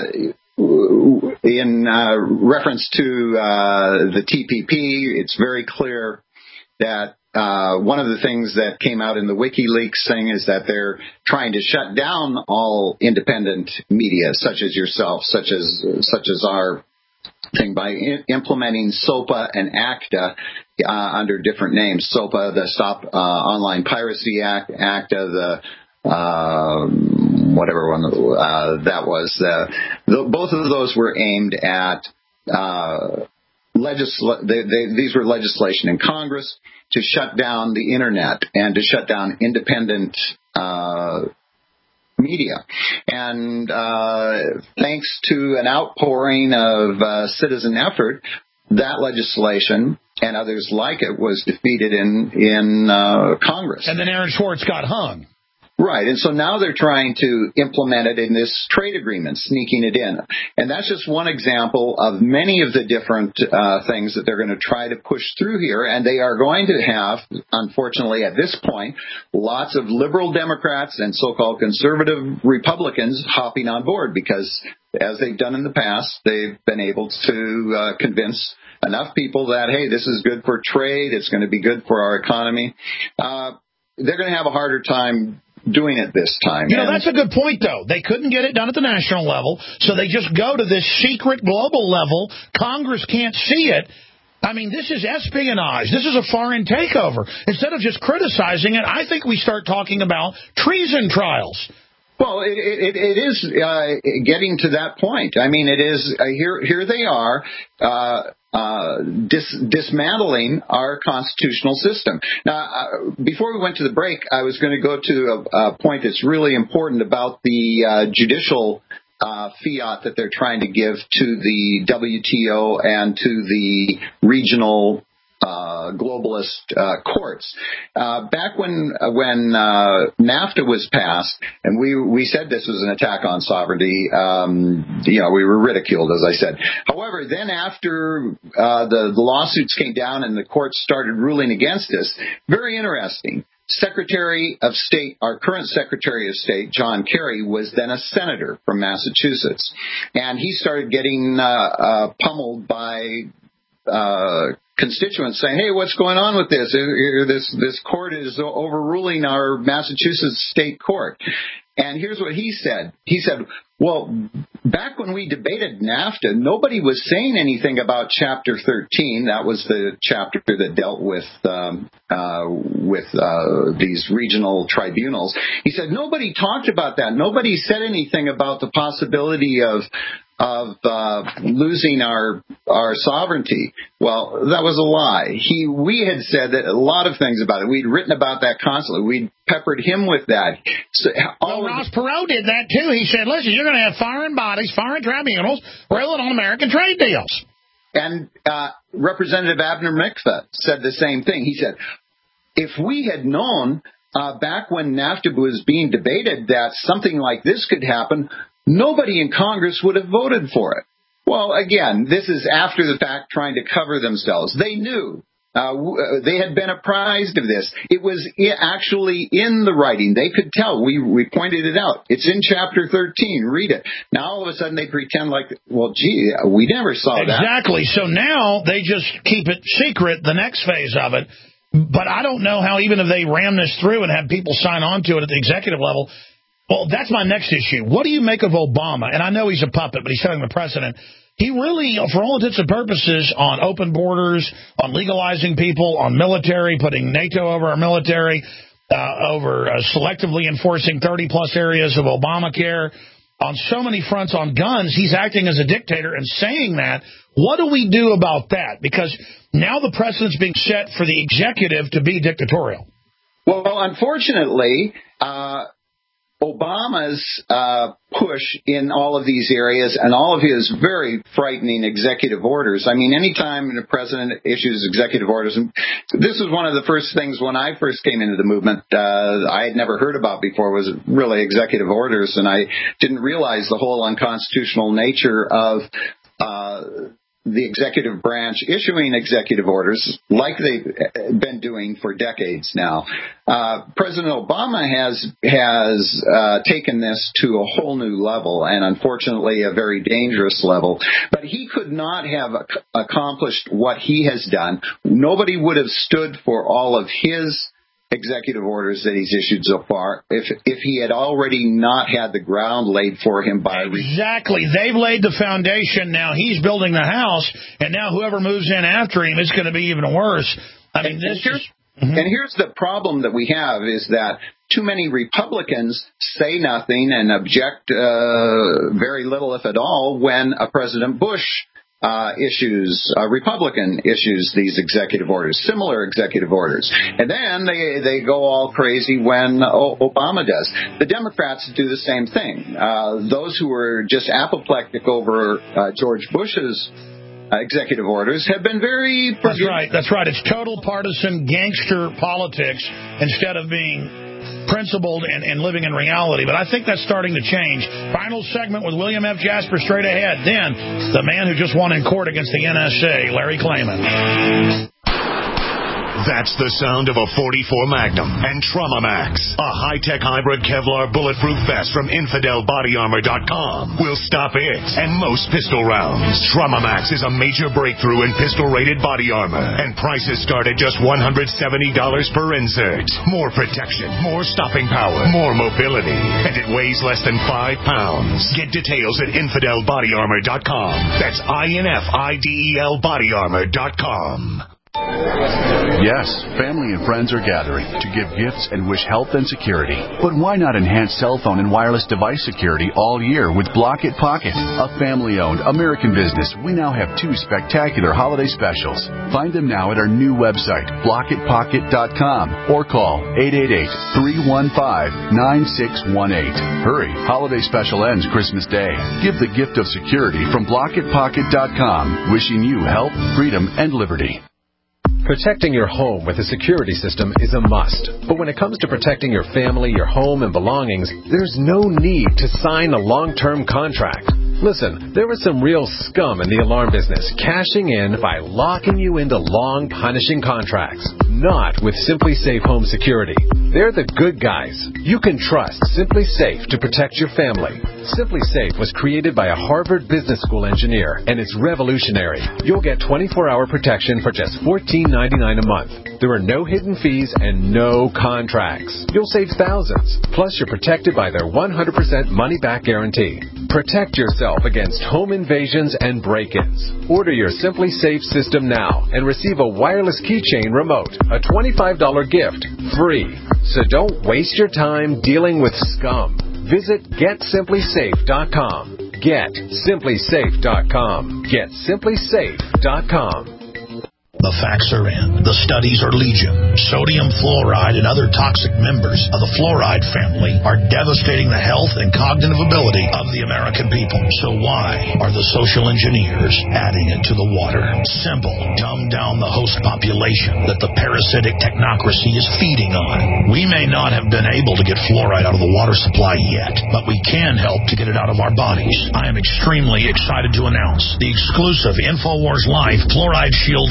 in uh, reference to uh, the T P P, it's very clear that uh, one of the things that came out in the WikiLeaks thing is that they're trying to shut down all independent media, such as yourself, such as such as our thing, by I- implementing SOPA and ACTA uh, under different names. SOPA, the Stop uh, Online Piracy Act, ACTA, the uh, whatever one uh, that was. Uh, the, both of those were aimed at uh, legisl- they, they, these were legislation in Congress to shut down the internet and to shut down independent uh media. And uh, thanks to an outpouring of uh, citizen effort, that legislation and others like it was defeated in, in uh, Congress. And then Aaron Swartz got hung. Right, and so now they're trying to implement it in this trade agreement, sneaking it in. And that's just one example of many of the different uh, things that they're going to try to push through here. And they are going to have, unfortunately at this point, lots of liberal Democrats and so-called conservative Republicans hopping on board because, as they've done in the past, they've been able to uh, convince enough people that, hey, this is good for trade, it's going to be good for our economy. Uh, they're going to have a harder time doing it this time. You know, that's a good point, though. They couldn't get it done at the national level, so they just go to this secret global level. Congress can't see it. I mean, this is espionage. This is a foreign takeover. Instead of just criticizing it, I think we start talking about treason trials. Well, it, it, it is uh, getting to that point. I mean, it is uh, here. Here they are uh, uh, dis, dismantling our constitutional system. Now, uh, before we went to the break, I was going to go to a, a point that's really important about the uh, judicial uh, fiat that they're trying to give to the W T O and to the regional Uh, globalist uh, courts. Uh, back when uh, when uh, NAFTA was passed, and we we said this was an attack on sovereignty, um, you know, we were ridiculed, as I said. However, then after uh, the, the lawsuits came down and the courts started ruling against us, very interesting. Secretary of State, our current Secretary of State, John Kerry, was then a senator from Massachusetts, and he started getting uh, uh, pummeled by Uh, constituents saying, hey, what's going on with this? This this court is overruling our Massachusetts state court. And here's what he said. He said, well, back when we debated NAFTA, nobody was saying anything about Chapter thirteen. That was the chapter that dealt with um, uh, with uh, these regional tribunals. He said, nobody talked about that. Nobody said anything about the possibility of of uh, losing our our sovereignty. Well, that was a lie. He we had said that a lot of things about it. We'd written about that constantly. We'd peppered him with that. So, well, Ross Perot did that too. He said, listen, you're going to have foreign bodies, foreign tribunals, ruling on American trade deals. And uh, Representative Abner Mikva said the same thing. He said, if we had known uh, back when NAFTA was being debated that something like this could happen, nobody in Congress would have voted for it. Well, again, this is after the fact trying to cover themselves. They knew. Uh, they had been apprised of this. It was actually in the writing. They could tell. We, we pointed it out. It's in Chapter thirteen. Read it. Now, all of a sudden, they pretend like, well, gee, we never saw that. Exactly. So now they just keep it secret, the next phase of it. But I don't know how, even if they ram this through and have people sign on to it at the executive level. Well, that's my next issue. What do you make of Obama? And I know he's a puppet, but he's setting the precedent. he really, for all intents and purposes, on open borders, on legalizing people, on military, putting NATO over our military, uh, over uh, selectively enforcing thirty-plus areas of Obamacare, on so many fronts on guns, he's acting as a dictator and saying that. What do we do about that? Because now the precedent's being set for the executive to be dictatorial. Well, unfortunately, uh, Obama's uh, push in all of these areas and all of his very frightening executive orders. I mean, anytime the president issues executive orders, and this was one of the first things when I first came into the movement uh, I had never heard about before was really executive orders, and I didn't realize the whole unconstitutional nature of uh the executive branch issuing executive orders like they've been doing for decades now. Uh, President Obama has has uh, taken this to a whole new level, and unfortunately a very dangerous level. But he could not have ac- accomplished what he has done. Nobody would have stood for all of his executive orders that he's issued so far if if he had already not had the ground laid for him by... Exactly. They've laid the foundation. Now he's building the house, and now whoever moves in after him is going to be even worse. I mean, and, this here's, is... Mm-hmm. And here's the problem that we have is that too many Republicans say nothing and object uh, very little, if at all, when a President Bush Uh, issues, uh, Republican issues these executive orders, similar executive orders. And then they they go all crazy when o- Obama does. The Democrats do the same thing. Uh, those who were just apoplectic over uh, George Bush's uh, executive orders have been very... That's right. That's right. It's total partisan gangster politics instead of being principled and, and living in reality. But I think that's starting to change. Final segment with William F. Jasper straight ahead. Then the man who just won in court against the N S A, Larry Klayman. That's the sound of a forty-four Magnum and Trauma Max, a high-tech hybrid Kevlar bulletproof vest from Infidel Body Armor dot com. Will stop it and most pistol rounds. Trauma Max is a major breakthrough in pistol-rated body armor, and prices start at just one hundred seventy dollars per insert. More protection, more stopping power, more mobility, and it weighs less than five pounds. Get details at Infidel Body Armor dot com. That's I N F I D E L Body Armor dot com. Yes, family and friends are gathering to give gifts and wish health and security. But why not enhance cell phone and wireless device security all year with Block It Pocket, a family-owned American business? We now have two spectacular holiday specials. Find them now at our new website, block it pocket dot com, or call eight eight eight, three one five, nine six one eight. Hurry, holiday special ends Christmas Day. Give the gift of security from block it pocket dot com, wishing you health, freedom, and liberty. Protecting your home with a security system is a must. But when it comes to protecting your family, your home, and belongings, there's no need to sign a long-term contract. Listen, there is some real scum in the alarm business, cashing in by locking you into long, punishing contracts. Not with Simply Safe Home Security. They're the good guys. You can trust Simply Safe to protect your family. Simply Safe was created by a Harvard Business School engineer, and it's revolutionary. You'll get twenty-four hour protection for just fourteen ninety-nine a month. There are no hidden fees and no contracts. You'll save thousands. Plus, you're protected by their one hundred percent money-back guarantee. Protect yourself against home invasions and break-ins. Order your Simply Safe system now and receive a wireless keychain remote, a twenty-five dollar gift, free. So don't waste your time dealing with scum. Visit get simply safe dot com. get simply safe dot com. get simply safe dot com. The facts are in. The studies are legion. Sodium fluoride and other toxic members of the fluoride family are devastating the health and cognitive ability of the American people. So why are the social engineers adding it to the water? Simple. Dumb down the host population that the parasitic technocracy is feeding on. We may not have been able to get fluoride out of the water supply yet, but we can help to get it out of our bodies. I am extremely excited to announce the exclusive InfoWars Life Fluoride Shield formulation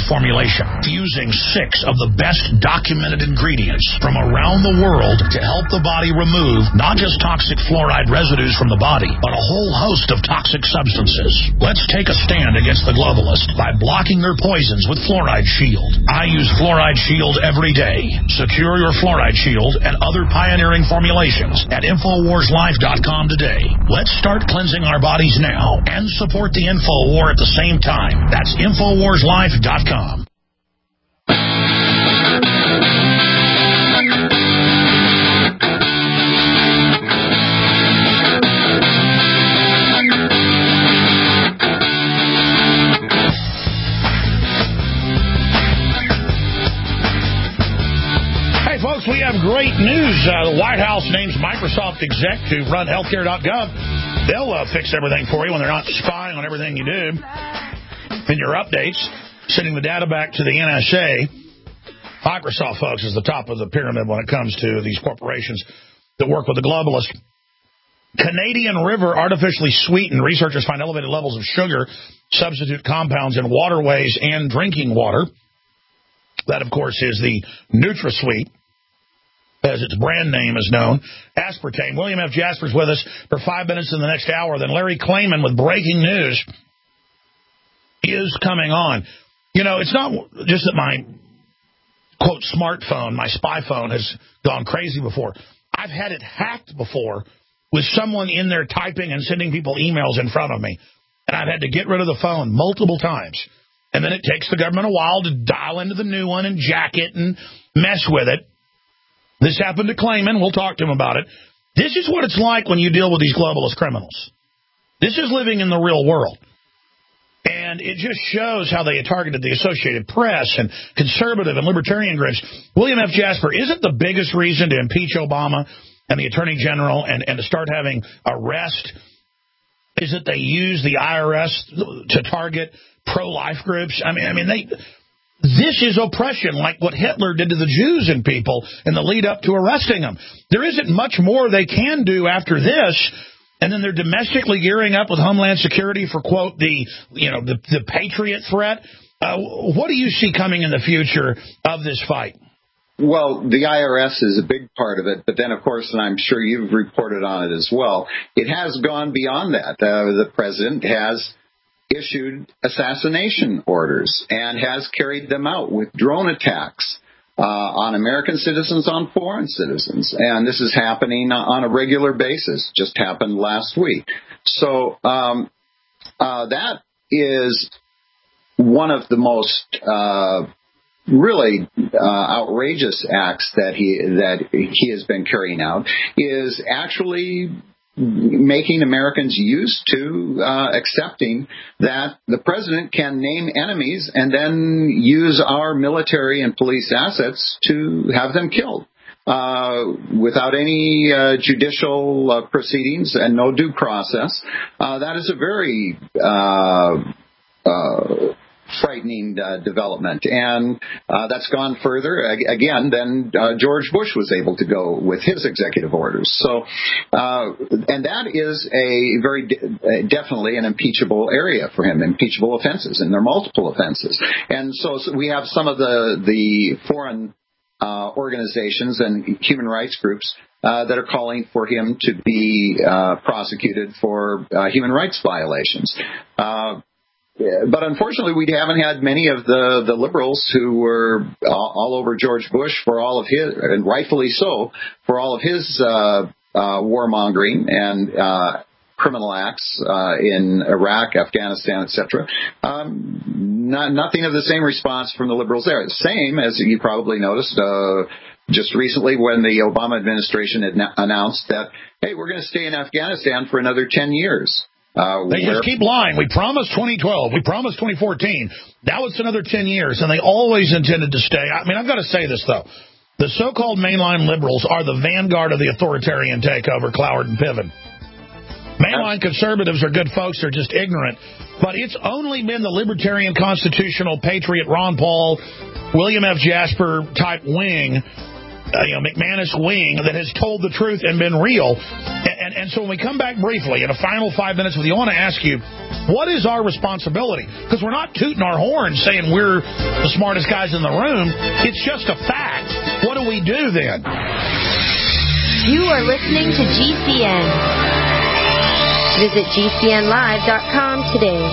formulation, fusing six of the best documented ingredients from around the world to help the body remove not just toxic fluoride residues from the body, but a whole host of toxic substances. Let's take a stand against the globalists by blocking their poisons with Fluoride Shield. I use Fluoride Shield every day. Secure your Fluoride Shield and other pioneering formulations at Infowars Life dot com today. Let's start cleansing our bodies now and support the Info War at the same time. That's Infowars Life dot com. Folks, we have great news. Uh, the White House names Microsoft exec to run healthcare dot gov. They'll uh, fix everything for you when they're not spying on everything you do in your updates, sending the data back to the N S A. Microsoft, folks, is the top of the pyramid when it comes to these corporations that work with the globalists. Canadian River artificially sweetened. Researchers find elevated levels of sugar substitute compounds in waterways and drinking water. That, of course, is the NutraSweet, as its brand name is known. Aspartame. William F. Jasper's with us for five minutes in the next hour. Then Larry Klayman with breaking news is coming on. You know, it's not just that my, quote, smartphone, my spy phone, has gone crazy before. I've had it hacked before with someone in there typing and sending people emails in front of me. And I've had to get rid of the phone multiple times. And then it takes the government a while to dial into the new one and jack it and mess with it. This happened to Klayman. We'll talk to him about it. This is what it's like when you deal with these globalist criminals. This is living in the real world. And it just shows how they targeted the Associated Press and conservative and libertarian groups. William F. Jasper, isn't the biggest reason to impeach Obama and the Attorney General and, and to start having arrest is that they use the I R S to target pro-life groups? I mean, I mean, they... This is oppression, like what Hitler did to the Jews and people in the lead up to arresting them. There isn't much more they can do after this, and then they're domestically gearing up with Homeland Security for, quote, the you know the, the Patriot threat. Uh, what do you see coming in the future of this fight? Well, the I R S is a big part of it, but then, of course, and I'm sure you've reported on it as well, it has gone beyond that. Uh, the president has issued assassination orders and has carried them out with drone attacks uh, on American citizens, on foreign citizens. And this is happening on a regular basis, just happened last week. So um, uh, that is one of the most uh, really uh, outrageous acts that he that he has been carrying out, is actually making Americans used to uh, accepting that the president can name enemies and then use our military and police assets to have them killed uh, without any uh, judicial uh, proceedings and no due process. Uh, that is a very uh, uh, frightening uh, development, and uh, that's gone further again than uh, George Bush was able to go with his executive orders. So, uh, and that is a very de- definitely an impeachable area for him, impeachable offenses, and there are multiple offenses. And so, so we have some of the the foreign uh, organizations and human rights groups Uh, that are calling for him to be uh, prosecuted for uh, human rights violations. Uh, But unfortunately, we haven't had many of the, the liberals who were all, all over George Bush for all of his, and rightfully so, for all of his uh, uh, warmongering and uh, criminal acts uh, in Iraq, Afghanistan, et cetera. Um, not, nothing of the same response from the liberals there. Same, as you probably noticed, uh, just recently when the Obama administration had na- announced that, hey, we're going to stay in Afghanistan for another ten years. Uh, they just keep lying. We promised twenty twelve. We promised twenty fourteen. Now it's another ten years, and they always intended to stay. I mean, I've got to say this, though. The so-called mainline liberals are the vanguard of the authoritarian takeover, Cloward and Piven. Mainline conservatives are good folks. They're just ignorant. But it's only been the libertarian, constitutional, patriot, Ron Paul, William F. Jasper-type wing, Uh, you know, McManus wing, that has told the truth and been real. And, And, and so when we come back briefly, in a final five minutes with you, I want to ask you, what is our responsibility? Because we're not tooting our horn saying we're the smartest guys in the room. It's just a fact. What do we do then? You are listening to G C N. Visit G C N live dot com today.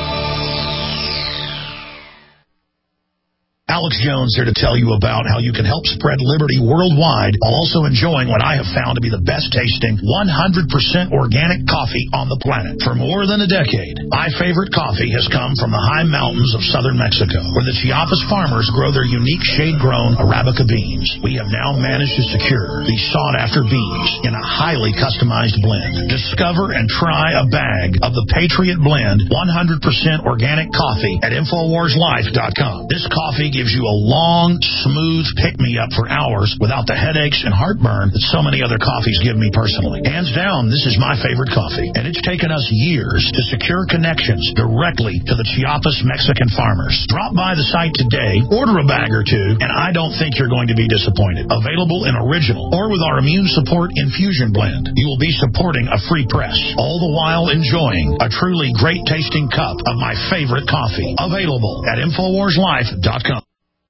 Alex Jones here to tell you about how you can help spread liberty worldwide while also enjoying what I have found to be the best tasting one hundred percent organic coffee on the planet. For more than a decade, my favorite coffee has come from the high mountains of southern Mexico, where the Chiapas farmers grow their unique shade-grown Arabica beans. We have now managed to secure these sought-after beans in a highly customized blend. Discover and try a bag of the Patriot Blend one hundred percent organic coffee at Infowars Life dot com. This coffee gives you a long, smooth pick-me-up for hours without the headaches and heartburn that so many other coffees give me personally. Hands down, this is my favorite coffee, and it's taken us years to secure connections directly to the Chiapas Mexican farmers. Drop by the site today, order a bag or two, and I don't think you're going to be disappointed. Available in original or with our immune support infusion blend. You will be supporting a free press, all the while enjoying a truly great-tasting cup of my favorite coffee. Available at Infowars Life dot com.